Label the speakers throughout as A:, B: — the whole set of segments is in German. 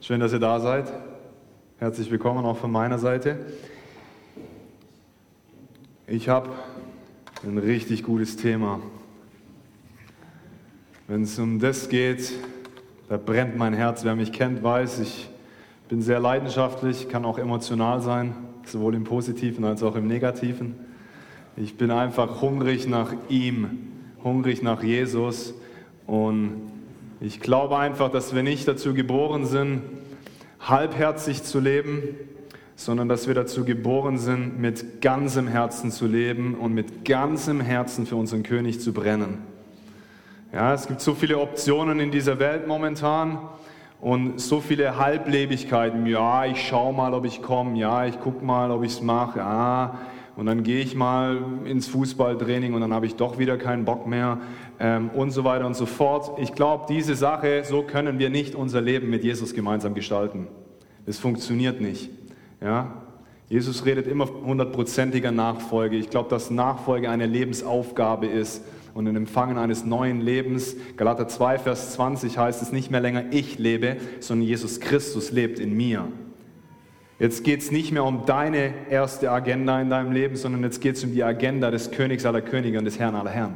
A: Schön, dass ihr da seid. Herzlich willkommen auch von meiner Seite. Ich habe ein richtig gutes Thema. Wenn es um das geht, da brennt mein Herz. Wer mich kennt, weiß, ich bin sehr leidenschaftlich, kann auch emotional sein, sowohl im Positiven als auch im Negativen. Ich bin einfach hungrig nach ihm, hungrig nach Jesus, und ich glaube einfach, dass wir nicht dazu geboren sind, halbherzig zu leben, sondern dass wir dazu geboren sind, mit ganzem Herzen zu leben und mit ganzem Herzen für unseren König zu brennen. Ja, es gibt so viele Optionen in dieser Welt momentan und so viele Halblebigkeiten. Ja, ich schaue mal, ob ich komme. Ja, ich gucke mal, ob ich es mache. Ja, und dann gehe ich mal ins Fußballtraining und dann habe ich doch wieder keinen Bock mehr und so weiter und so fort. Ich glaube, diese Sache, so können wir nicht unser Leben mit Jesus gemeinsam gestalten. Das funktioniert nicht. Ja? Jesus redet immer von 100%iger Nachfolge. Ich glaube, dass Nachfolge eine Lebensaufgabe ist und ein Empfangen eines neuen Lebens. Galater 2, Vers 20 heißt es, nicht mehr länger ich lebe, sondern Jesus Christus lebt in mir. Jetzt geht es nicht mehr um deine erste Agenda in deinem Leben, sondern jetzt geht es um die Agenda des Königs aller Könige und des Herrn aller Herren.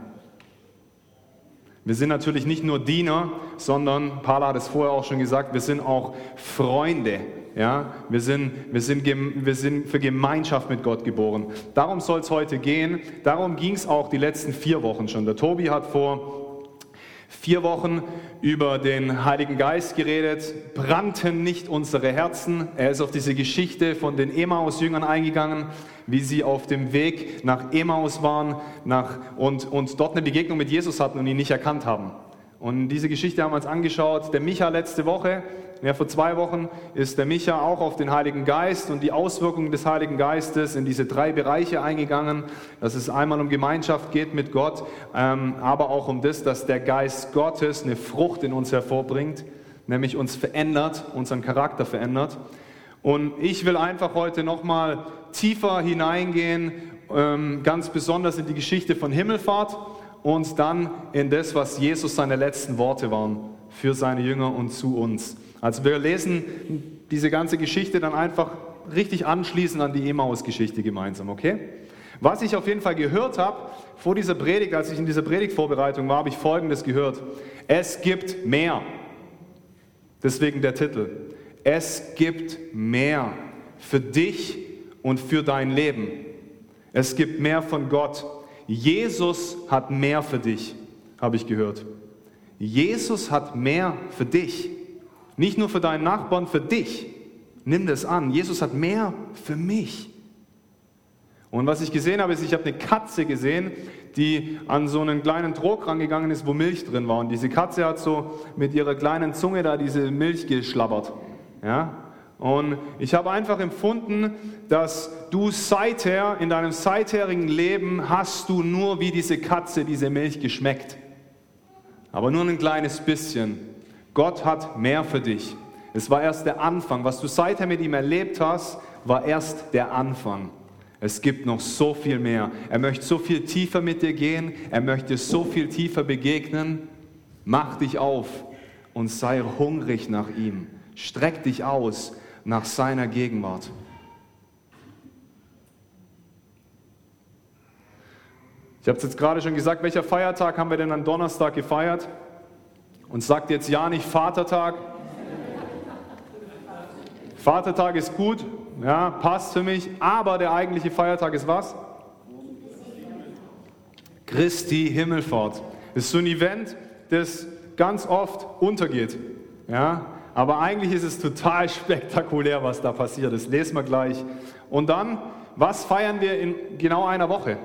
A: Wir sind natürlich nicht nur Diener, sondern, Paula hat es vorher auch schon gesagt, wir sind auch Freunde. Ja? Wir sind für Gemeinschaft mit Gott geboren. Darum soll es heute gehen. Darum ging es auch die letzten 4 Wochen schon. Der Tobi hat vor 4 Wochen über den Heiligen Geist geredet. Brannten nicht unsere Herzen? Er ist auf diese Geschichte von den Emmaus-Jüngern eingegangen, wie sie auf dem Weg nach Emmaus waren und dort eine Begegnung mit Jesus hatten und ihn nicht erkannt haben. Und diese Geschichte haben wir uns angeschaut. Der Micha letzte Woche, vor 2 Wochen, ist der Micha auch auf den Heiligen Geist und die Auswirkungen des Heiligen Geistes in diese 3 Bereiche eingegangen, dass es einmal um Gemeinschaft geht mit Gott, aber auch um das, dass der Geist Gottes eine Frucht in uns hervorbringt, nämlich uns verändert, unseren Charakter verändert. Und ich will einfach heute nochmal tiefer hineingehen, ganz besonders in die Geschichte von Himmelfahrt und dann in das, was Jesus seine letzten Worte waren für seine Jünger und zu uns. Also wir lesen diese ganze Geschichte dann einfach richtig anschließend an die Emmaus-Geschichte gemeinsam, okay? Was ich auf jeden Fall gehört habe vor dieser Predigt, als ich in dieser Predigtvorbereitung war, habe ich Folgendes gehört. Es gibt mehr. Deswegen der Titel. Es gibt mehr für dich und für dein Leben. Es gibt mehr von Gott. Jesus hat mehr für dich, habe ich gehört. Jesus hat mehr für dich. Nicht nur für deinen Nachbarn, für dich. Nimm das an. Jesus hat mehr für mich. Und was ich gesehen habe, ist, ich habe eine Katze gesehen, die an so einen kleinen Trog rangegangen ist, wo Milch drin war. Und diese Katze hat so mit ihrer kleinen Zunge da diese Milch geschlabbert. Ja? Und ich habe einfach empfunden, dass du seither, in deinem seitherigen Leben, hast du nur wie diese Katze diese Milch geschmeckt. Aber nur ein kleines bisschen. Gott hat mehr für dich. Es war erst der Anfang. Was du seither mit ihm erlebt hast, war erst der Anfang. Es gibt noch so viel mehr. Er möchte so viel tiefer mit dir gehen. Er möchte so viel tiefer begegnen. Mach dich auf und sei hungrig nach ihm. Streck dich aus nach seiner Gegenwart. Ich habe es jetzt gerade schon gesagt, welcher Feiertag haben wir denn am Donnerstag gefeiert? Und sagt jetzt ja nicht Vatertag. Vatertag ist gut, ja, passt für mich, aber der eigentliche Feiertag ist was? Christi Himmelfahrt. Das ist so ein Event, das ganz oft untergeht. Ja? Aber eigentlich ist es total spektakulär, was da passiert. Das lesen wir gleich. Und dann, was feiern wir in genau einer Woche?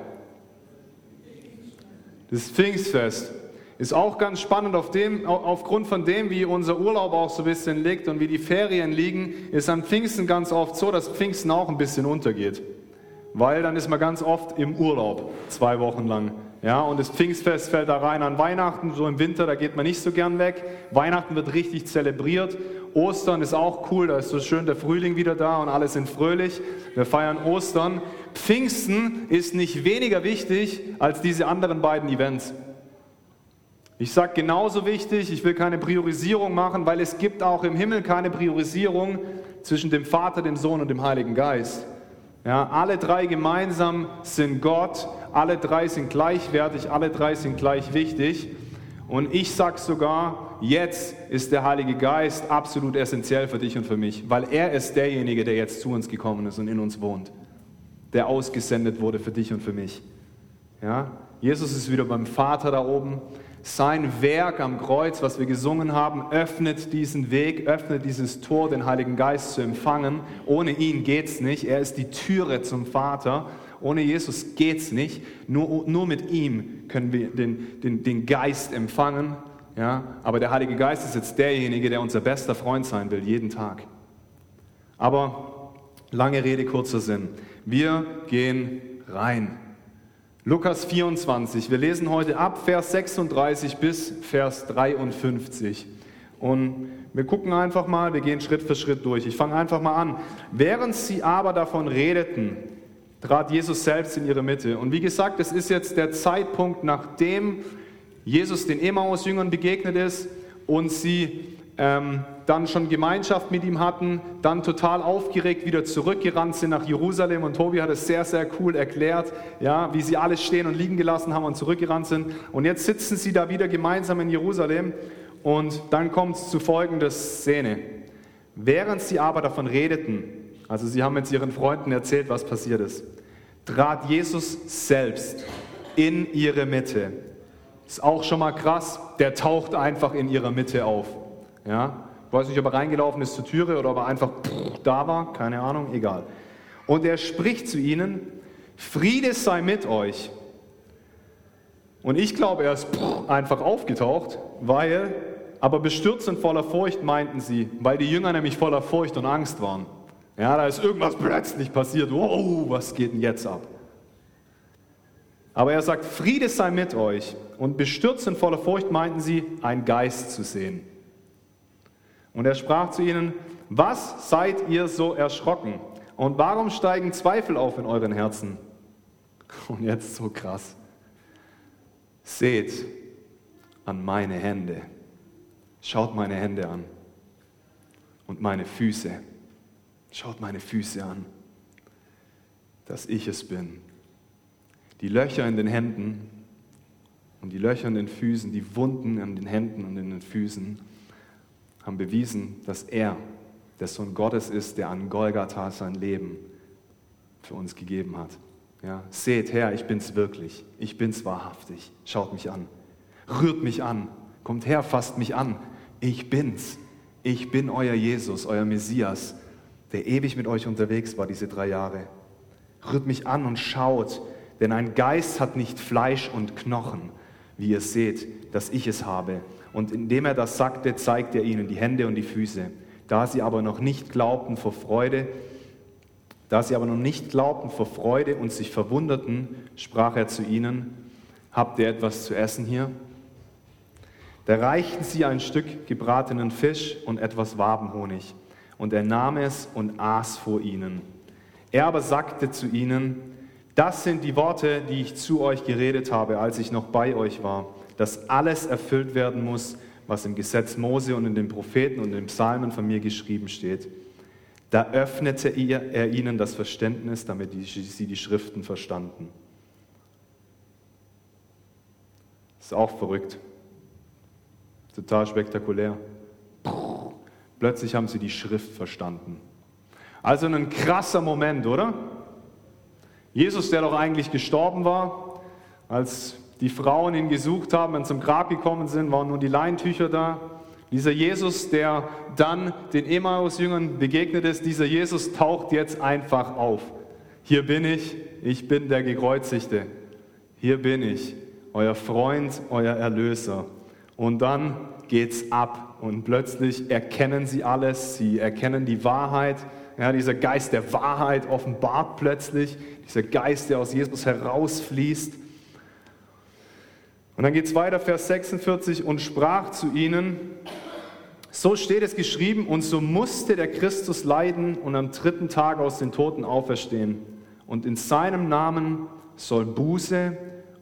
A: Das Pfingstfest. Ist auch ganz spannend, aufgrund von dem, wie unser Urlaub auch so ein bisschen liegt und wie die Ferien liegen, ist am Pfingsten ganz oft so, dass Pfingsten auch ein bisschen untergeht. Weil dann ist man ganz oft im Urlaub, 2 Wochen lang. Ja, und das Pfingstfest fällt da rein an Weihnachten, so im Winter, da geht man nicht so gern weg. Weihnachten wird richtig zelebriert. Ostern ist auch cool, da ist so schön der Frühling wieder da und alle sind fröhlich. Wir feiern Ostern. Pfingsten ist nicht weniger wichtig als diese anderen beiden Events. Ich sage genauso wichtig, ich will keine Priorisierung machen, weil es gibt auch im Himmel keine Priorisierung zwischen dem Vater, dem Sohn und dem Heiligen Geist. Ja, alle drei gemeinsam sind Gott, alle drei sind gleichwertig, alle drei sind gleich wichtig. Und ich sage sogar, jetzt ist der Heilige Geist absolut essentiell für dich und für mich, weil er ist derjenige, der jetzt zu uns gekommen ist und in uns wohnt, der ausgesendet wurde für dich und für mich. Ja? Jesus ist wieder beim Vater da oben. Sein Werk am Kreuz, was wir gesungen haben, öffnet diesen Weg, öffnet dieses Tor, den Heiligen Geist zu empfangen. Ohne ihn geht's nicht. Er ist die Türe zum Vater. Ohne Jesus geht's nicht. Nur mit ihm können wir den Geist empfangen. Ja? Aber der Heilige Geist ist jetzt derjenige, der unser bester Freund sein will, jeden Tag. Aber lange Rede, kurzer Sinn. Wir gehen rein. Lukas 24, wir lesen heute ab Vers 36 bis Vers 53 und wir gucken einfach mal, wir gehen Schritt für Schritt durch. Ich fange einfach mal an. Während sie aber davon redeten, trat Jesus selbst in ihre Mitte. Und wie gesagt, es ist jetzt der Zeitpunkt, nachdem Jesus den Emmaus-Jüngern begegnet ist und sie dann schon Gemeinschaft mit ihm hatten, dann total aufgeregt wieder zurückgerannt sind nach Jerusalem. Und Tobi hat es sehr, sehr cool erklärt, ja, wie sie alles stehen und liegen gelassen haben und zurückgerannt sind. Und jetzt sitzen sie da wieder gemeinsam in Jerusalem und dann kommt es zu folgender Szene. Während sie aber davon redeten, also sie haben jetzt ihren Freunden erzählt, was passiert ist, trat Jesus selbst in ihre Mitte. Ist auch schon mal krass, der taucht einfach in ihrer Mitte auf. Ja, ich weiß nicht, ob er reingelaufen ist zur Türe oder ob er einfach da war, keine Ahnung, egal. Und er spricht zu ihnen, Friede sei mit euch. Und ich glaube, er ist einfach aufgetaucht, aber bestürzt und voller Furcht meinten sie, weil die Jünger nämlich voller Furcht und Angst waren. Ja, da ist irgendwas plötzlich passiert, wow, was geht denn jetzt ab? Aber er sagt, Friede sei mit euch. Und bestürzt und voller Furcht meinten sie, einen Geist zu sehen. Und er sprach zu ihnen, was seid ihr so erschrocken? Und warum steigen Zweifel auf in euren Herzen? Und jetzt so krass. Seht an meine Hände. Schaut meine Hände an. Und meine Füße. Schaut meine Füße an. Dass ich es bin. Die Löcher in den Händen und die Löcher in den Füßen, die Wunden an den Händen und in den Füßen, haben bewiesen, dass er der Sohn Gottes ist, der an Golgatha sein Leben für uns gegeben hat. Ja, seht her, ich bin's wirklich, ich bin's wahrhaftig. Schaut mich an, rührt mich an, kommt her, fasst mich an. Ich bin's, ich bin euer Jesus, euer Messias, der ewig mit euch unterwegs war diese 3 Jahre. Rührt mich an und schaut, denn ein Geist hat nicht Fleisch und Knochen, wie ihr seht, dass ich es habe. Und indem er das sagte, zeigte er ihnen die Hände und die Füße. Da sie aber noch nicht glaubten vor Freude und sich verwunderten, sprach er zu ihnen, habt ihr etwas zu essen hier? Da reichten sie ein Stück gebratenen Fisch und etwas Wabenhonig. Und er nahm es und aß vor ihnen. Er aber sagte zu ihnen, das sind die Worte, die ich zu euch geredet habe, als ich noch bei euch war, dass alles erfüllt werden muss, was im Gesetz Mose und in den Propheten und in den Psalmen von mir geschrieben steht. Da öffnete er ihnen das Verständnis, damit sie die Schriften verstanden. Das ist auch verrückt. Total spektakulär. Plötzlich haben sie die Schrift verstanden. Also ein krasser Moment, oder? Jesus, der doch eigentlich gestorben war, als die Frauen ihn gesucht haben und zum Grab gekommen sind, waren nur die Leintücher da. Dieser Jesus, der dann den Emmaus-Jüngern begegnet ist, dieser Jesus taucht jetzt einfach auf. Hier bin ich bin der Gekreuzigte. Hier bin ich, euer Freund, euer Erlöser. Und dann geht's ab und plötzlich erkennen sie alles, sie erkennen die Wahrheit. Ja, dieser Geist der Wahrheit offenbart plötzlich, dieser Geist, der aus Jesus herausfließt. Und dann geht es weiter, Vers 46, und sprach zu ihnen, so steht es geschrieben, und so musste der Christus leiden und am 3. Tag aus den Toten auferstehen. Und in seinem Namen soll Buße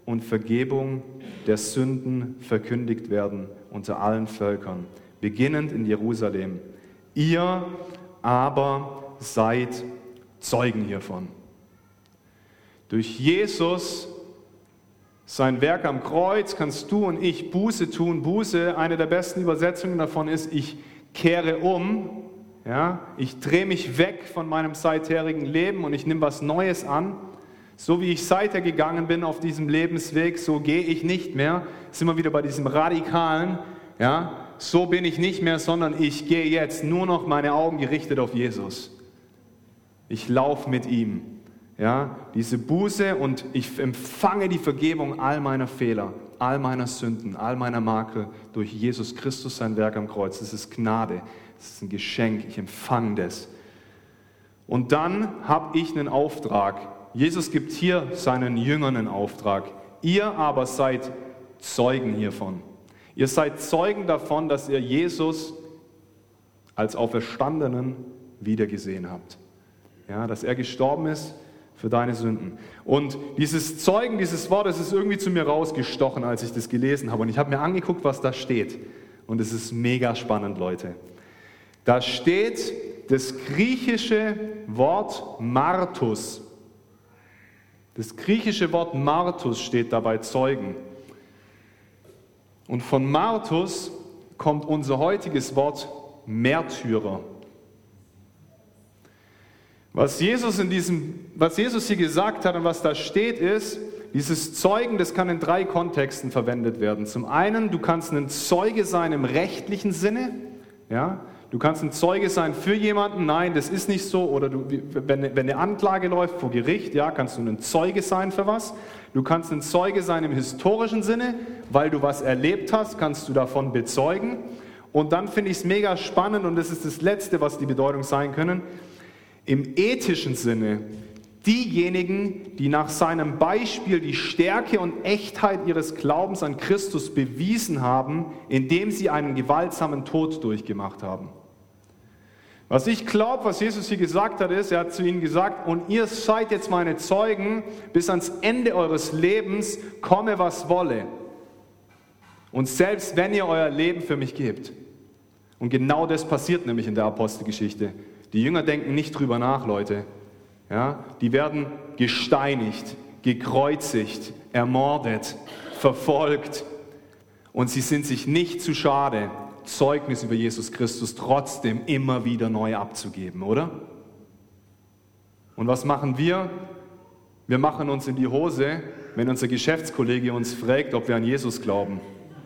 A: und Vergebung der Sünden verkündigt werden unter allen Völkern, beginnend in Jerusalem. Ihr aber seid Zeugen hiervon. Durch Jesus, sein Werk am Kreuz, kannst du und ich Buße tun. Buße, eine der besten Übersetzungen davon ist, ich kehre um, ja, ich drehe mich weg von meinem seitherigen Leben und ich nehme was Neues an. So wie ich seither gegangen bin auf diesem Lebensweg, so gehe ich nicht mehr. Sind wir wieder bei diesem Radikalen, ja, so bin ich nicht mehr, sondern ich gehe jetzt nur noch meine Augen gerichtet auf Jesus. Ich laufe mit ihm. Ja, diese Buße und ich empfange die Vergebung all meiner Fehler, all meiner Sünden, all meiner Makel durch Jesus Christus, sein Werk am Kreuz. Das ist Gnade, das ist ein Geschenk, ich empfange das. Und dann habe ich einen Auftrag. Jesus gibt hier seinen Jüngern einen Auftrag. Ihr aber seid Zeugen hiervon. Ihr seid Zeugen davon, dass ihr Jesus als Auferstandenen wiedergesehen habt. Ja, dass er gestorben ist für deine Sünden. Und dieses Zeugen, dieses Wort, das ist irgendwie zu mir rausgestochen, als ich das gelesen habe. Und ich habe mir angeguckt, was da steht. Und es ist mega spannend, Leute. Da steht das griechische Wort Martus. Das griechische Wort Martus steht dabei Zeugen. Und von Martus kommt unser heutiges Wort Märtyrer. Was Jesus hier gesagt hat und was da steht, ist, dieses Zeugen, das kann in 3 Kontexten verwendet werden. Zum einen, du kannst ein Zeuge sein im rechtlichen Sinne, ja, du kannst ein Zeuge sein für jemanden, nein, das ist nicht so, oder wenn eine Anklage läuft vor Gericht, ja, kannst du ein Zeuge sein für was. Du kannst ein Zeuge sein im historischen Sinne, weil du was erlebt hast, kannst du davon bezeugen. Und dann finde ich es mega spannend, und das ist das Letzte, was die Bedeutung sein können, im ethischen Sinne, diejenigen, die nach seinem Beispiel die Stärke und Echtheit ihres Glaubens an Christus bewiesen haben, indem sie einen gewaltsamen Tod durchgemacht haben. Was ich glaube, was Jesus hier gesagt hat, ist, er hat zu ihnen gesagt, und ihr seid jetzt meine Zeugen bis ans Ende eures Lebens, komme was wolle. Und selbst wenn ihr euer Leben für mich gebt. Und genau das passiert nämlich in der Apostelgeschichte. Die Jünger denken nicht drüber nach, Leute. Ja, die werden gesteinigt, gekreuzigt, ermordet, verfolgt. Und sie sind sich nicht zu schade, Zeugnis über Jesus Christus trotzdem immer wieder neu abzugeben, oder? Und was machen wir? Wir machen uns in die Hose, wenn unser Geschäftskollege uns fragt, ob wir an Jesus glauben.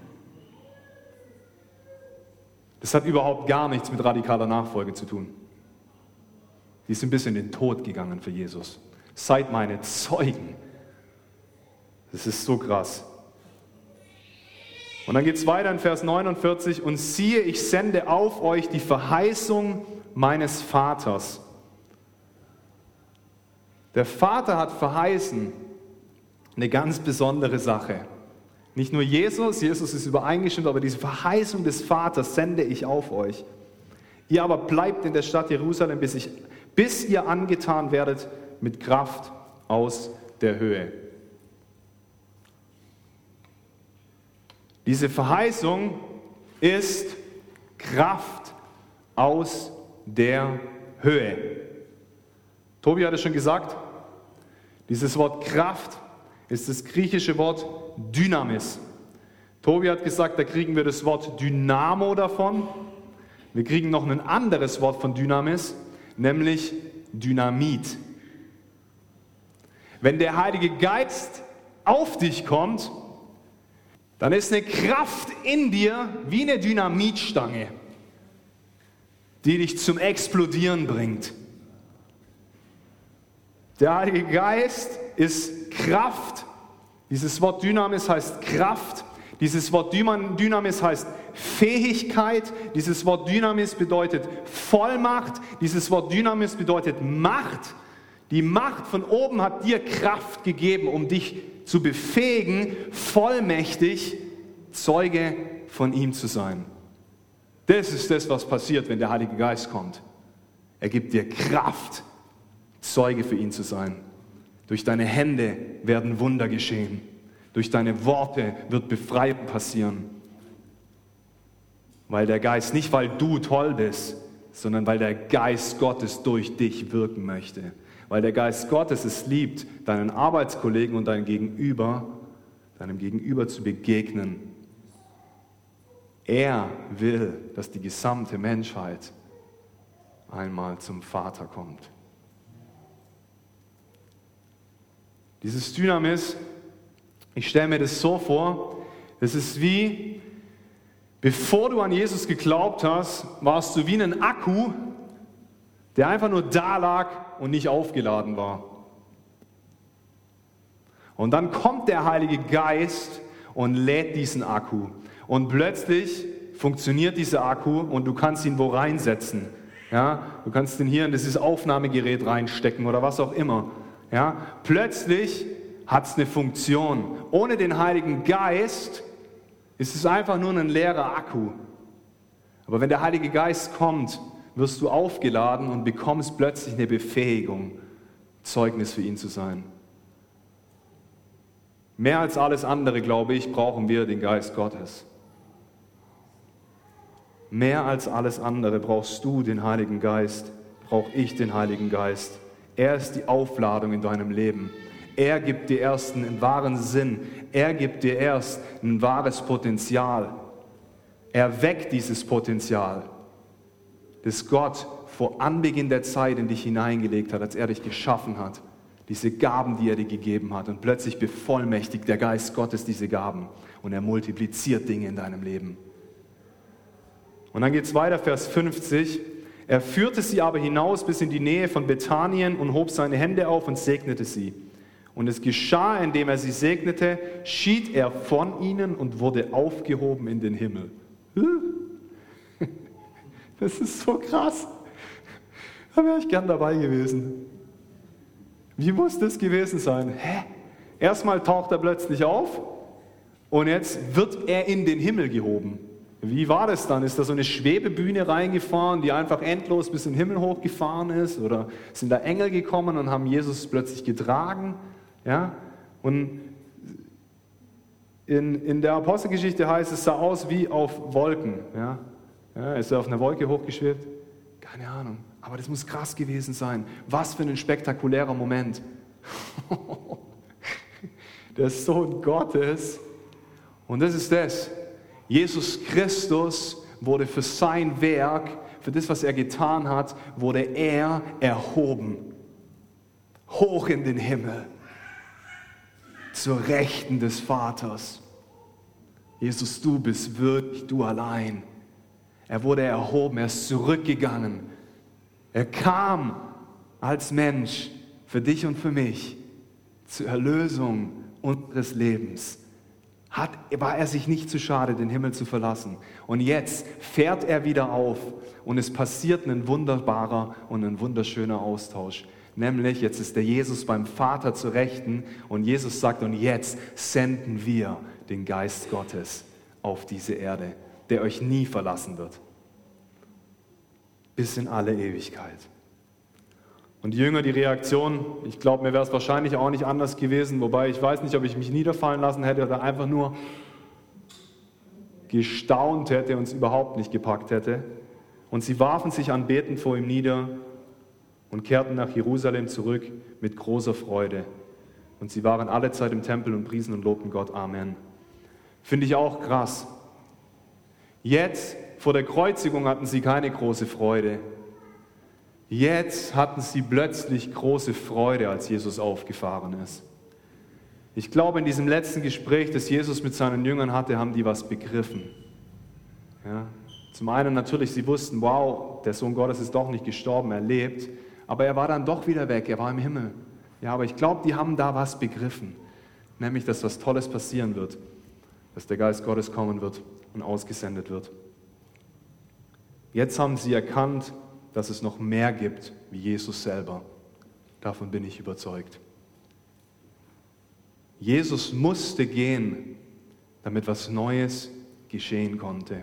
A: Das hat überhaupt gar nichts mit radikaler Nachfolge zu tun. Die sind bis in den Tod gegangen für Jesus. Seid meine Zeugen. Das ist so krass. Und dann geht es weiter in Vers 49. Und siehe, ich sende auf euch die Verheißung meines Vaters. Der Vater hat verheißen eine ganz besondere Sache. Nicht nur Jesus ist übereingestimmt, aber diese Verheißung des Vaters sende ich auf euch. Ihr aber bleibt in der Stadt Jerusalem, bis ihr angetan werdet mit Kraft aus der Höhe. Diese Verheißung ist Kraft aus der Höhe. Tobi hat es schon gesagt, dieses Wort Kraft ist das griechische Wort Dynamis. Tobi hat gesagt, da kriegen wir das Wort Dynamo davon. Wir kriegen noch ein anderes Wort von Dynamis, nämlich Dynamit. Wenn der Heilige Geist auf dich kommt, dann ist eine Kraft in dir wie eine Dynamitstange, die dich zum Explodieren bringt. Der Heilige Geist ist Kraft. Dieses Wort Dynamis heißt Kraft. Dieses Wort Dynamis heißt Fähigkeit. Dieses Wort Dynamis bedeutet Vollmacht. Dieses Wort Dynamis bedeutet Macht. Die Macht von oben hat dir Kraft gegeben, um dich zu befähigen, vollmächtig Zeuge von ihm zu sein. Das ist das, was passiert, wenn der Heilige Geist kommt. Er gibt dir Kraft, Zeuge für ihn zu sein. Durch deine Hände werden Wunder geschehen. Durch deine Worte wird Befreiung passieren. Weil der Geist, nicht weil du toll bist, sondern weil der Geist Gottes durch dich wirken möchte. Weil der Geist Gottes es liebt, deinen Arbeitskollegen und deinem Gegenüber zu begegnen. Er will, dass die gesamte Menschheit einmal zum Vater kommt. Dieses Dynamis, ich stelle mir das so vor, es ist wie, bevor du an Jesus geglaubt hast, warst du wie ein Akku, der einfach nur da lag und nicht aufgeladen war. Und dann kommt der Heilige Geist und lädt diesen Akku. Und plötzlich funktioniert dieser Akku und du kannst ihn wo reinsetzen. Ja? Du kannst ihn hier in dieses Aufnahmegerät reinstecken oder was auch immer. Ja? Plötzlich hat es eine Funktion. Ohne den Heiligen Geist ist es einfach nur ein leerer Akku. Aber wenn der Heilige Geist kommt, wirst du aufgeladen und bekommst plötzlich eine Befähigung, Zeugnis für ihn zu sein. Mehr als alles andere, glaube ich, brauchen wir den Geist Gottes. Mehr als alles andere brauchst du den Heiligen Geist, brauche ich den Heiligen Geist. Er ist die Aufladung in deinem Leben. Er gibt dir erst einen wahren Sinn. Er gibt dir erst ein wahres Potenzial. Er weckt dieses Potenzial, das Gott vor Anbeginn der Zeit in dich hineingelegt hat, als er dich geschaffen hat. Diese Gaben, die er dir gegeben hat. Und plötzlich bevollmächtigt der Geist Gottes diese Gaben. Und er multipliziert Dinge in deinem Leben. Und dann geht es weiter, Vers 50. Er führte sie aber hinaus bis in die Nähe von Bethanien und hob seine Hände auf und segnete sie. Und es geschah, indem er sie segnete, schied er von ihnen und wurde aufgehoben in den Himmel. Das ist so krass. Da wäre ich gern dabei gewesen. Wie muss das gewesen sein? Erstmal taucht er plötzlich auf und jetzt wird er in den Himmel gehoben. Wie war das dann? Ist da so eine Schwebebühne reingefahren, die einfach endlos bis in den Himmel hochgefahren ist? Oder sind da Engel gekommen und haben Jesus plötzlich getragen? Ja? Und in der Apostelgeschichte heißt es, sah aus wie auf Wolken. Ja? Ja, ist er auf einer Wolke hochgeschwebt? Keine Ahnung. Aber das muss krass gewesen sein. Was für ein spektakulärer Moment. Der Sohn Gottes. Und das ist das. Jesus Christus wurde für sein Werk, für das, was er getan hat, wurde er erhoben. Hoch in den Himmel. Zur Rechten des Vaters. Jesus, du bist wirklich du allein. Er wurde erhoben, er ist zurückgegangen. Er kam als Mensch für dich und für mich zur Erlösung unseres Lebens. War er sich nicht zu schade, den Himmel zu verlassen. Und jetzt fährt er wieder auf und es passiert ein wunderbarer und ein wunderschöner Austausch. Nämlich, jetzt ist der Jesus beim Vater zur Rechten und Jesus sagt, und jetzt senden wir den Geist Gottes auf diese Erde, der euch nie verlassen wird. Bis in alle Ewigkeit. Und die Jünger, die Reaktion, ich glaube, mir wäre es wahrscheinlich auch nicht anders gewesen, wobei ich weiß nicht, ob ich mich niederfallen lassen hätte oder einfach nur gestaunt hätte und es überhaupt nicht gepackt hätte. Und sie warfen sich anbetend vor ihm nieder und kehrten nach Jerusalem zurück mit großer Freude. Und sie waren alle Zeit im Tempel und priesen und lobten Gott. Amen. Finde ich auch krass. Jetzt, vor der Kreuzigung, hatten sie keine große Freude. Jetzt hatten sie plötzlich große Freude, als Jesus aufgefahren ist. Ich glaube, in diesem letzten Gespräch, das Jesus mit seinen Jüngern hatte, haben die was begriffen. Ja? Zum einen natürlich, sie wussten, wow, der Sohn Gottes ist doch nicht gestorben, er lebt. Aber er war dann doch wieder weg, er war im Himmel. Ja, aber ich glaube, die haben da was begriffen. Nämlich, dass was Tolles passieren wird. Dass der Geist Gottes kommen wird und ausgesendet wird. Jetzt haben sie erkannt, dass es noch mehr gibt wie Jesus selber. Davon bin ich überzeugt. Jesus musste gehen, damit was Neues geschehen konnte.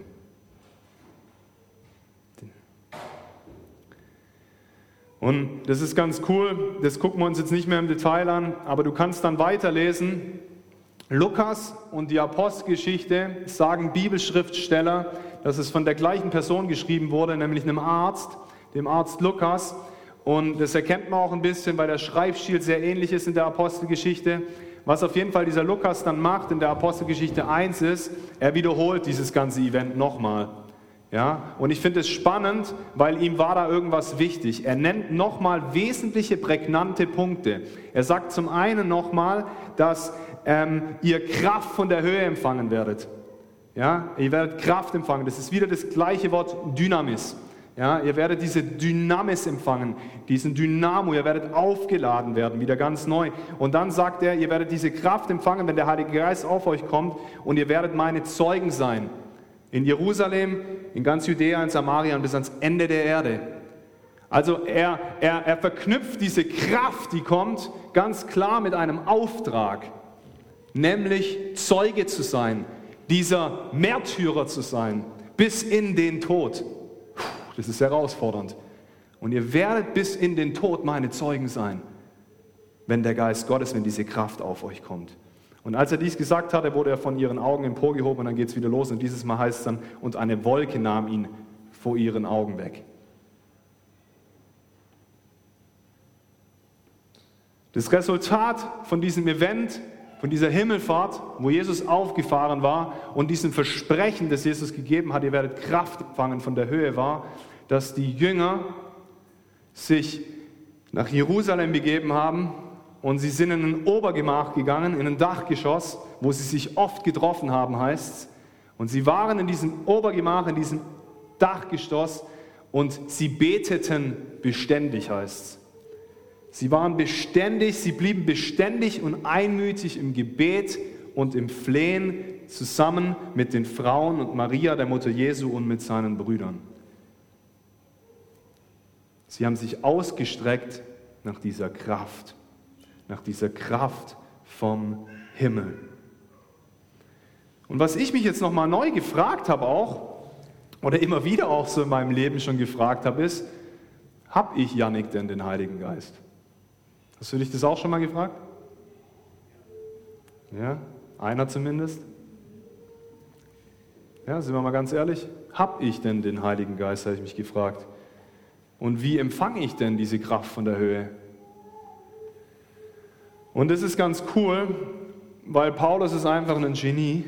A: Und das ist ganz cool, das gucken wir uns jetzt nicht mehr im Detail an, aber du kannst dann weiterlesen Lukas und die Apostelgeschichte sagen Bibelschriftsteller, dass es von der gleichen Person geschrieben wurde, nämlich einem Arzt, dem Arzt Lukas. Und das erkennt man auch ein bisschen, weil der Schreibstil sehr ähnlich ist in der Apostelgeschichte. Was auf jeden Fall dieser Lukas dann macht in der Apostelgeschichte 1 ist, er wiederholt dieses ganze Event nochmal. Ja? Und ich finde es spannend, weil ihm war da irgendwas wichtig. Er nennt nochmal wesentliche, prägnante Punkte. Er sagt zum einen nochmal, dass ihr Kraft von der Höhe empfangen werdet. Ja? Ihr werdet Kraft empfangen. Das ist wieder das gleiche Wort Dynamis. Ja, ihr werdet diese Dynamis empfangen, diesen Dynamo, ihr werdet aufgeladen werden, wieder ganz neu. Und dann sagt er, ihr werdet diese Kraft empfangen, wenn der Heilige Geist auf euch kommt und ihr werdet meine Zeugen sein. In Jerusalem, in ganz Judäa, in Samaria und bis ans Ende der Erde. Also er verknüpft diese Kraft, die kommt, ganz klar mit einem Auftrag, nämlich Zeuge zu sein, dieser Märtyrer zu sein, bis in den Tod. Das ist herausfordernd. Und ihr werdet bis in den Tod meine Zeugen sein, wenn der Geist Gottes, wenn diese Kraft auf euch kommt. Und als er dies gesagt hatte, wurde er von ihren Augen emporgehoben und dann geht es wieder los. Und dieses Mal heißt es dann, und eine Wolke nahm ihn vor ihren Augen weg. Das Resultat von diesem Event, von dieser Himmelfahrt, wo Jesus aufgefahren war und diesem Versprechen, das Jesus gegeben hat, ihr werdet Kraft empfangen von der Höhe, war, dass die Jünger sich nach Jerusalem begeben haben und sie sind in ein Obergemach gegangen, in ein Dachgeschoss, wo sie sich oft getroffen haben, heißt es. Und sie waren in diesem Obergemach, in diesem Dachgeschoss und sie beteten beständig, heißt es. Sie waren beständig, sie blieben beständig und einmütig im Gebet und im Flehen zusammen mit den Frauen und Maria, der Mutter Jesu, und mit seinen Brüdern. Sie haben sich ausgestreckt nach dieser Kraft vom Himmel. Und was ich mich jetzt nochmal neu gefragt habe auch, oder immer wieder auch so in meinem Leben schon gefragt habe, ist, habe ich, Jannik, denn den Heiligen Geist? Hast du dich das auch schon mal gefragt? Ja, einer zumindest. Ja, sind wir mal ganz ehrlich, habe ich denn den Heiligen Geist, habe ich mich gefragt. Und wie empfange ich denn diese Kraft von der Höhe? Und das ist ganz cool, weil Paulus ist einfach ein Genie.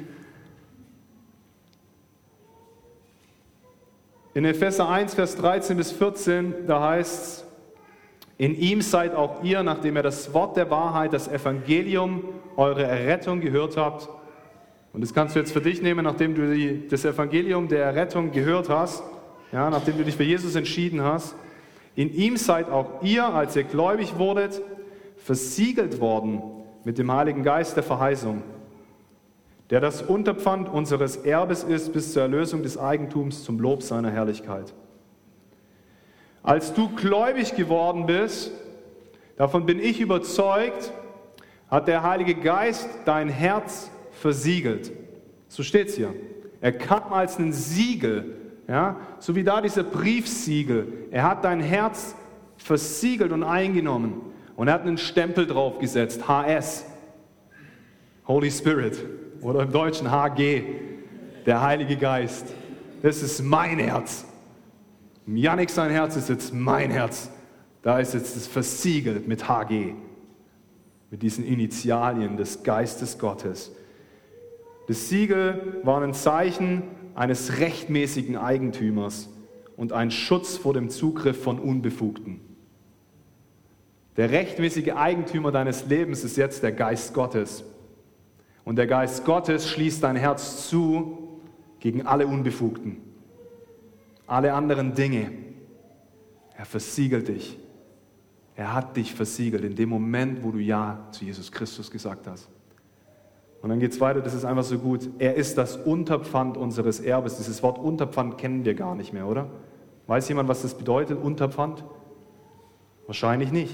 A: In Epheser 1, Vers 13 bis 14, da heißt es, in ihm seid auch ihr, nachdem ihr das Wort der Wahrheit, das Evangelium, eure Errettung gehört habt. Und das kannst du jetzt für dich nehmen, nachdem du das Evangelium der Errettung gehört hast, ja, nachdem du dich für Jesus entschieden hast. In ihm seid auch ihr, als ihr gläubig wurdet, versiegelt worden mit dem Heiligen Geist der Verheißung, der das Unterpfand unseres Erbes ist bis zur Erlösung des Eigentums zum Lob seiner Herrlichkeit. Als du gläubig geworden bist, davon bin ich überzeugt, hat der Heilige Geist dein Herz versiegelt. So steht es hier. Er kam als ein Siegel, ja, so wie da dieser Briefsiegel. Er hat dein Herz versiegelt und eingenommen. Und er hat einen Stempel draufgesetzt, HS, Holy Spirit, oder im Deutschen HG, der Heilige Geist. Das ist mein Herz. Jannik, sein Herz ist jetzt mein Herz. Da ist jetzt das versiegelt mit HG, mit diesen Initialien des Geistes Gottes. Das Siegel war ein Zeichen eines rechtmäßigen Eigentümers und ein Schutz vor dem Zugriff von Unbefugten. Der rechtmäßige Eigentümer deines Lebens ist jetzt der Geist Gottes. Und der Geist Gottes schließt dein Herz zu gegen alle Unbefugten, alle anderen Dinge. Er versiegelt dich. Er hat dich versiegelt in dem Moment, wo du Ja zu Jesus Christus gesagt hast. Und dann geht es weiter, das ist einfach so gut. Er ist das Unterpfand unseres Erbes. Dieses Wort Unterpfand kennen wir gar nicht mehr, oder? Weiß jemand, was das bedeutet, Unterpfand? Wahrscheinlich nicht.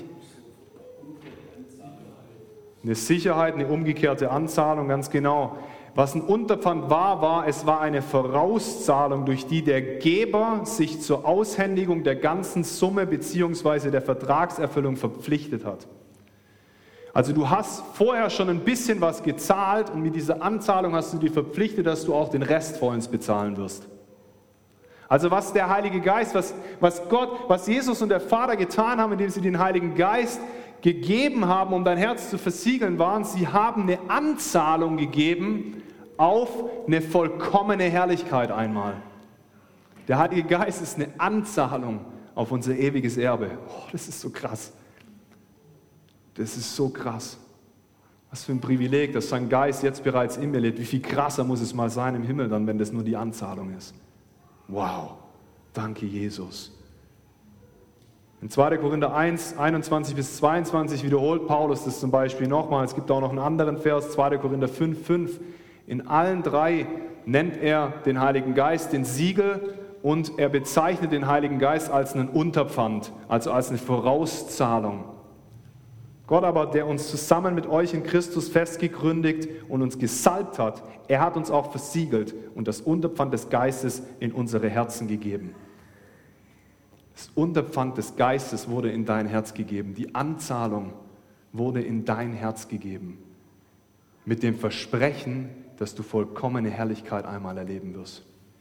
A: Eine Sicherheit, eine umgekehrte Anzahlung, ganz genau. Was ein Unterpfand war, es war eine Vorauszahlung, durch die der Geber sich zur Aushändigung der ganzen Summe bzw. der Vertragserfüllung verpflichtet hat. Also du hast vorher schon ein bisschen was gezahlt und mit dieser Anzahlung hast du dich verpflichtet, dass du auch den Rest vollends bezahlen wirst. Also was der Heilige Geist, was Jesus und der Vater getan haben, indem sie den Heiligen Geist gegeben haben, um dein Herz zu versiegeln, waren, sie haben eine Anzahlung gegeben auf eine vollkommene Herrlichkeit einmal. Der Heilige Geist ist eine Anzahlung auf unser ewiges Erbe. Oh, das ist so krass. Das ist so krass. Was für ein Privileg, dass sein Geist jetzt bereits in mir lebt. Wie viel krasser muss es mal sein im Himmel dann, wenn das nur die Anzahlung ist. Wow, danke Jesus. In 2. Korinther 1, 21 bis 22 wiederholt Paulus das zum Beispiel nochmal. Es gibt auch noch einen anderen Vers, 2. Korinther 5, 5. In allen drei nennt er den Heiligen Geist den Siegel und er bezeichnet den Heiligen Geist als einen Unterpfand, also als eine Vorauszahlung. Gott aber, der uns zusammen mit euch in Christus festgegründet und uns gesalbt hat, er hat uns auch versiegelt und das Unterpfand des Geistes in unsere Herzen gegeben. Das Unterpfand des Geistes wurde in dein Herz gegeben. Die Anzahlung wurde in dein Herz gegeben. Mit dem Versprechen, dass du vollkommene Herrlichkeit einmal erleben wirst.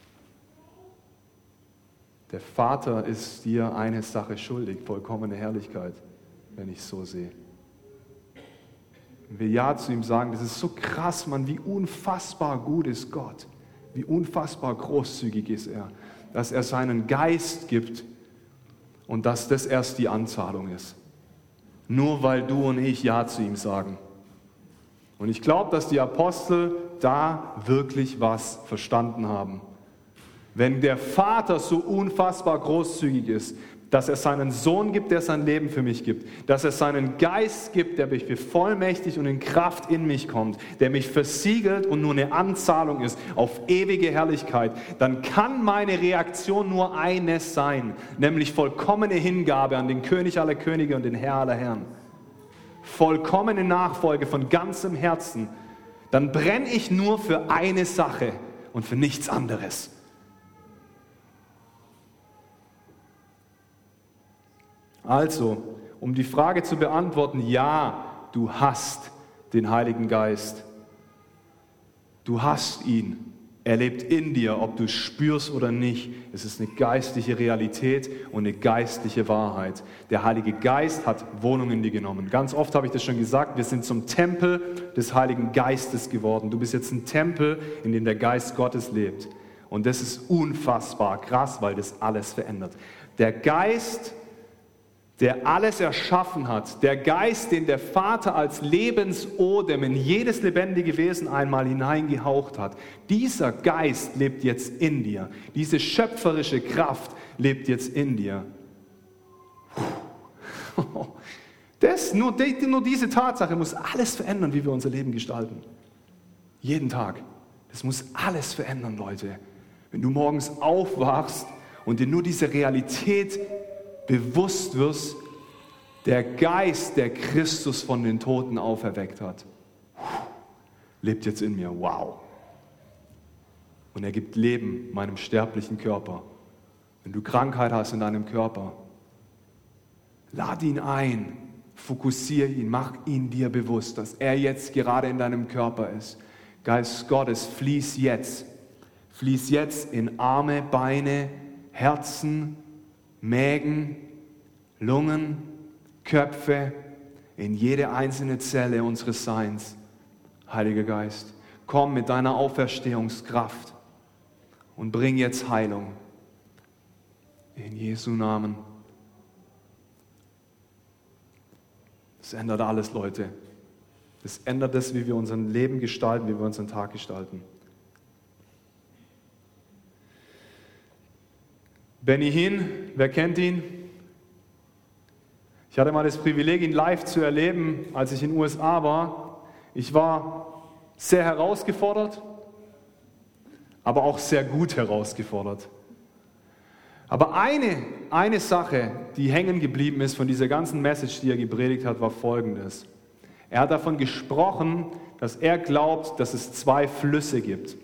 A: Der Vater ist dir eine Sache schuldig, vollkommene Herrlichkeit, wenn ich es so sehe. Wenn wir Ja zu ihm sagen, das ist so krass, Mann, wie unfassbar gut ist Gott, wie unfassbar großzügig ist er, dass er seinen Geist gibt und dass das erst die Anzahlung ist. Nur weil du und ich Ja zu ihm sagen. Und ich glaube, dass die Apostel da wirklich was verstanden haben. Wenn der Vater so unfassbar großzügig ist, dass er seinen Sohn gibt, der sein Leben für mich gibt, dass er seinen Geist gibt, der mich bevollmächtigt und in Kraft in mich kommt, der mich versiegelt und nur eine Anzahlung ist auf ewige Herrlichkeit, dann kann meine Reaktion nur eines sein, nämlich vollkommene Hingabe an den König aller Könige und den Herr aller Herren. Vollkommene Nachfolge von ganzem Herzen. Dann brenne ich nur für eine Sache und für nichts anderes. Also, um die Frage zu beantworten, ja, du hast den Heiligen Geist. Du hast ihn. Er lebt in dir, ob du es spürst oder nicht. Es ist eine geistliche Realität und eine geistliche Wahrheit. Der Heilige Geist hat Wohnung in dir genommen. Ganz oft habe ich das schon gesagt, wir sind zum Tempel des Heiligen Geistes geworden. Du bist jetzt ein Tempel, in dem der Geist Gottes lebt. Und das ist unfassbar krass, weil das alles verändert. Der Geist, der alles erschaffen hat, der Geist, den der Vater als Lebensodem in jedes lebendige Wesen einmal hineingehaucht hat, dieser Geist lebt jetzt in dir. Diese schöpferische Kraft lebt jetzt in dir. Nur diese Tatsache muss alles verändern, wie wir unser Leben gestalten. Jeden Tag. Das muss alles verändern, Leute. Wenn du morgens aufwachst und dir nur diese Realität bewusst wirst, der Geist, der Christus von den Toten auferweckt hat, lebt jetzt in mir. Wow. Und er gibt Leben meinem sterblichen Körper. Wenn du Krankheit hast in deinem Körper, lad ihn ein, fokussiere ihn, mach ihn dir bewusst, dass er jetzt gerade in deinem Körper ist. Geist Gottes, fließ jetzt in Arme, Beine, Herzen, Mägen, Lungen, Köpfe, in jede einzelne Zelle unseres Seins. Heiliger Geist, komm mit deiner Auferstehungskraft und bring jetzt Heilung. In Jesu Namen. Das ändert alles, Leute. Das ändert das, wie wir unser Leben gestalten, wie wir unseren Tag gestalten. Benny Hinn, wer kennt ihn? Ich hatte mal das Privileg, ihn live zu erleben, als ich in den USA war. Ich war sehr herausgefordert, aber auch sehr gut herausgefordert. Aber eine Sache, die hängen geblieben ist von dieser ganzen Message, die er gepredigt hat, war Folgendes. Er hat davon gesprochen, dass er glaubt, dass es 2 Flüsse gibt.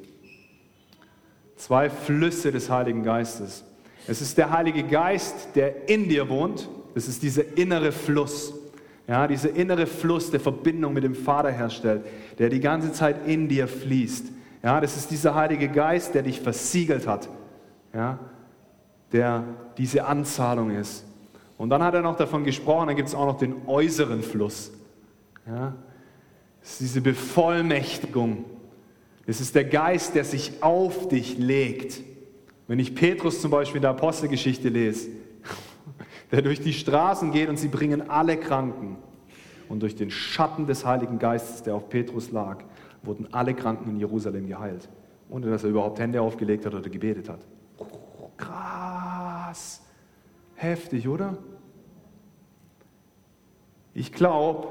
A: 2 Flüsse des Heiligen Geistes. Es ist der Heilige Geist, der in dir wohnt. Das ist dieser innere Fluss. Ja, dieser innere Fluss der Verbindung mit dem Vater herstellt, der die ganze Zeit in dir fließt. Ja, das ist dieser Heilige Geist, der dich versiegelt hat, ja, der diese Anzahlung ist. Und dann hat er noch davon gesprochen, dann gibt es auch noch den äußeren Fluss. Ja, das ist diese Bevollmächtigung. Es ist der Geist, der sich auf dich legt. Wenn ich Petrus zum Beispiel in der Apostelgeschichte lese, der durch die Straßen geht und sie bringen alle Kranken. Und durch den Schatten des Heiligen Geistes, der auf Petrus lag, wurden alle Kranken in Jerusalem geheilt. Ohne dass er überhaupt Hände aufgelegt hat oder gebetet hat. Krass. Heftig, oder? Ich glaube,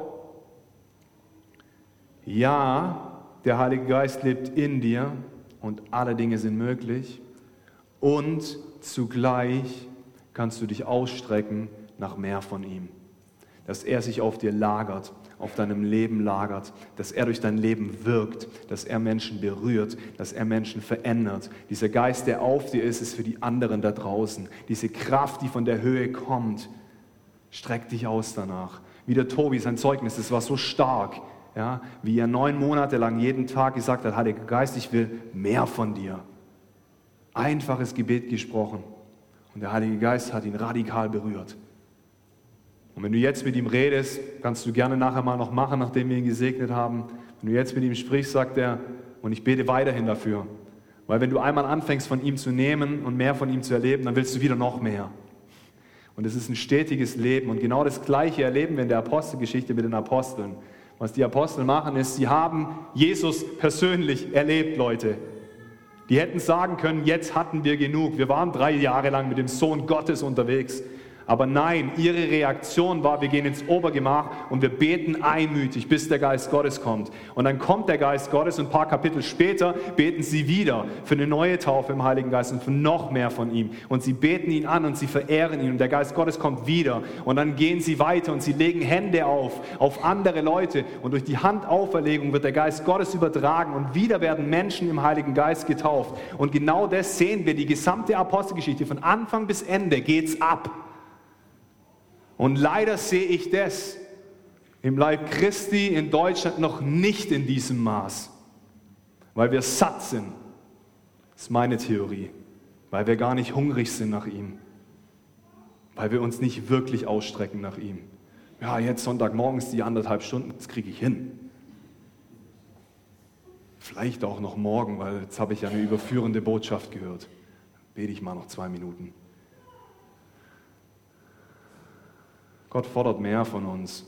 A: ja, der Heilige Geist lebt in dir und alle Dinge sind möglich. Und zugleich kannst du dich ausstrecken nach mehr von ihm. Dass er sich auf dir lagert, auf deinem Leben lagert, dass er durch dein Leben wirkt, dass er Menschen berührt, dass er Menschen verändert. Dieser Geist, der auf dir ist, ist für die anderen da draußen. Diese Kraft, die von der Höhe kommt, streck dich aus danach. Wie der Tobi, sein Zeugnis, das war so stark, ja, wie er 9 Monate lang jeden Tag gesagt hat, Heiliger Geist, ich will mehr von dir. Einfaches Gebet gesprochen. Und der Heilige Geist hat ihn radikal berührt. Und wenn du jetzt mit ihm redest, kannst du gerne nachher mal noch machen, nachdem wir ihn gesegnet haben. Wenn du jetzt mit ihm sprichst, sagt er, und ich bete weiterhin dafür. Weil wenn du einmal anfängst, von ihm zu nehmen und mehr von ihm zu erleben, dann willst du wieder noch mehr. Und es ist ein stetiges Leben. Und genau das Gleiche erleben wir in der Apostelgeschichte mit den Aposteln. Was die Apostel machen, ist, sie haben Jesus persönlich erlebt, Leute. Die hätten sagen können, jetzt hatten wir genug. Wir waren 3 Jahre lang mit dem Sohn Gottes unterwegs. Aber nein, ihre Reaktion war, wir gehen ins Obergemach und wir beten einmütig, bis der Geist Gottes kommt. Und dann kommt der Geist Gottes und ein paar Kapitel später beten sie wieder für eine neue Taufe im Heiligen Geist und für noch mehr von ihm. Und sie beten ihn an und sie verehren ihn und der Geist Gottes kommt wieder. Und dann gehen sie weiter und sie legen Hände auf andere Leute. Und durch die Handauferlegung wird der Geist Gottes übertragen und wieder werden Menschen im Heiligen Geist getauft. Und genau das sehen wir, die gesamte Apostelgeschichte, von Anfang bis Ende geht's ab. Und leider sehe ich das im Leib Christi in Deutschland noch nicht in diesem Maß, weil wir satt sind. Das ist meine Theorie. Weil wir gar nicht hungrig sind nach ihm. Weil wir uns nicht wirklich ausstrecken nach ihm. Ja, jetzt Sonntagmorgens die 1,5 Stunden, das kriege ich hin. Vielleicht auch noch morgen, weil jetzt habe ich ja eine überführende Botschaft gehört. Bete ich mal noch 2 Minuten. Gott fordert mehr von uns.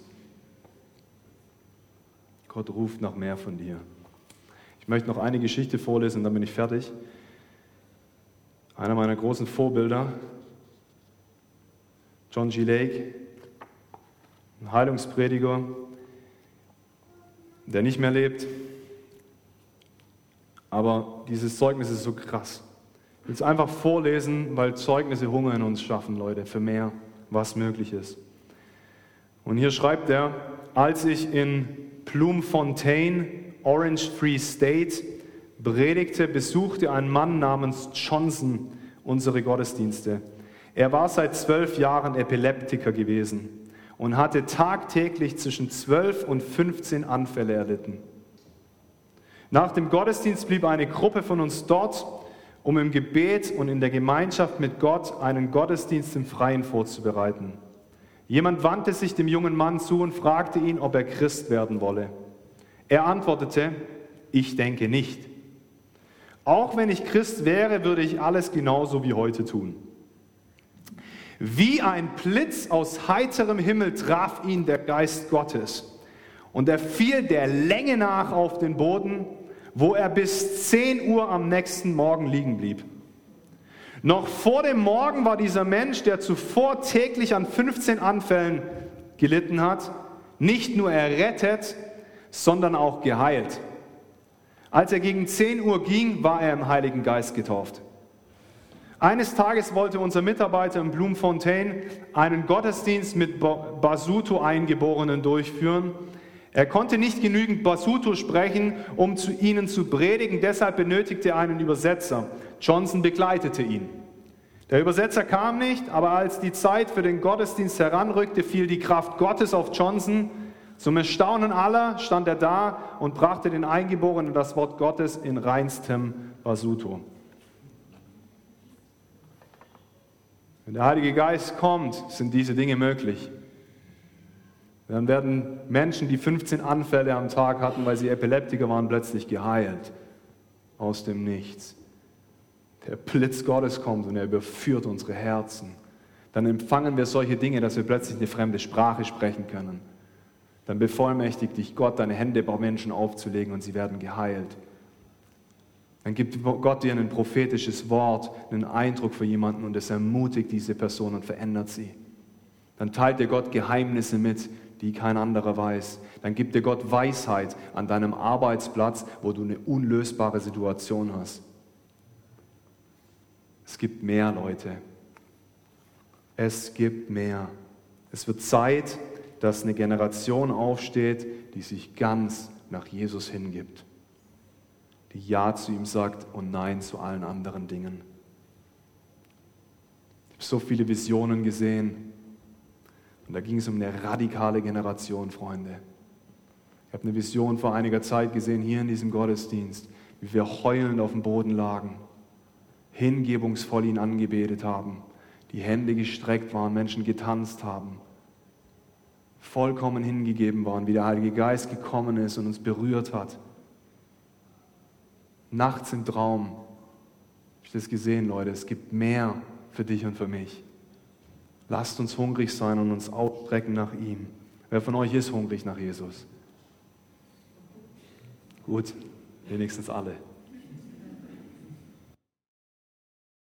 A: Gott ruft nach mehr von dir. Ich möchte noch eine Geschichte vorlesen, dann bin ich fertig. Einer meiner großen Vorbilder, John G. Lake, ein Heilungsprediger, der nicht mehr lebt. Aber dieses Zeugnis ist so krass. Ich will es einfach vorlesen, weil Zeugnisse Hunger in uns schaffen, Leute, für mehr, was möglich ist. Und hier schreibt er, als ich in Bloemfontein, Orange Free State, predigte, besuchte ein Mann namens Johnson unsere Gottesdienste. Er war seit 12 Jahren Epileptiker gewesen und hatte tagtäglich zwischen 12 und 15 Anfälle erlitten. Nach dem Gottesdienst blieb eine Gruppe von uns dort, um im Gebet und in der Gemeinschaft mit Gott einen Gottesdienst im Freien vorzubereiten. Jemand wandte sich dem jungen Mann zu und fragte ihn, ob er Christ werden wolle. Er antwortete, ich denke nicht. Auch wenn ich Christ wäre, würde ich alles genauso wie heute tun. Wie ein Blitz aus heiterem Himmel traf ihn der Geist Gottes. Und er fiel der Länge nach auf den Boden, wo er bis 10 Uhr am nächsten Morgen liegen blieb. Noch vor dem Morgen war dieser Mensch, der zuvor täglich an 15 Anfällen gelitten hat, nicht nur errettet, sondern auch geheilt. Als er gegen 10 Uhr ging, war er im Heiligen Geist getauft. Eines Tages wollte unser Mitarbeiter in Bloemfontein einen Gottesdienst mit Basuto-Eingeborenen durchführen. Er konnte nicht genügend Basuto sprechen, um zu ihnen zu predigen, deshalb benötigte er einen Übersetzer. Johnson begleitete ihn. Der Übersetzer kam nicht, aber als die Zeit für den Gottesdienst heranrückte, fiel die Kraft Gottes auf Johnson. Zum Erstaunen aller stand er da und brachte den Eingeborenen das Wort Gottes in reinstem Basuto. Wenn der Heilige Geist kommt, sind diese Dinge möglich. Dann werden Menschen, die 15 Anfälle am Tag hatten, weil sie Epileptiker waren, plötzlich geheilt. Aus dem Nichts. Der Blitz Gottes kommt und er überführt unsere Herzen. Dann empfangen wir solche Dinge, dass wir plötzlich eine fremde Sprache sprechen können. Dann bevollmächtigt dich Gott, deine Hände bei Menschen aufzulegen und sie werden geheilt. Dann gibt Gott dir ein prophetisches Wort, einen Eindruck für jemanden und es ermutigt diese Person und verändert sie. Dann teilt dir Gott Geheimnisse mit, die kein anderer weiß. Dann gibt dir Gott Weisheit an deinem Arbeitsplatz, wo du eine unlösbare Situation hast. Es gibt mehr, Leute. Es gibt mehr. Es wird Zeit, dass eine Generation aufsteht, die sich ganz nach Jesus hingibt. Die Ja zu ihm sagt und Nein zu allen anderen Dingen. Ich habe so viele Visionen gesehen. Und da ging es um eine radikale Generation, Freunde. Ich habe eine Vision vor einiger Zeit gesehen, hier in diesem Gottesdienst, wie wir heulend auf dem Boden lagen, hingebungsvoll ihn angebetet haben, die Hände gestreckt waren, Menschen getanzt haben, vollkommen hingegeben waren, wie der Heilige Geist gekommen ist und uns berührt hat. Nachts im Traum habe ich das gesehen, Leute. Es gibt mehr für dich und für mich. Lasst uns hungrig sein und uns ausstrecken nach ihm. Wer von euch ist hungrig nach Jesus? Gut, wenigstens alle.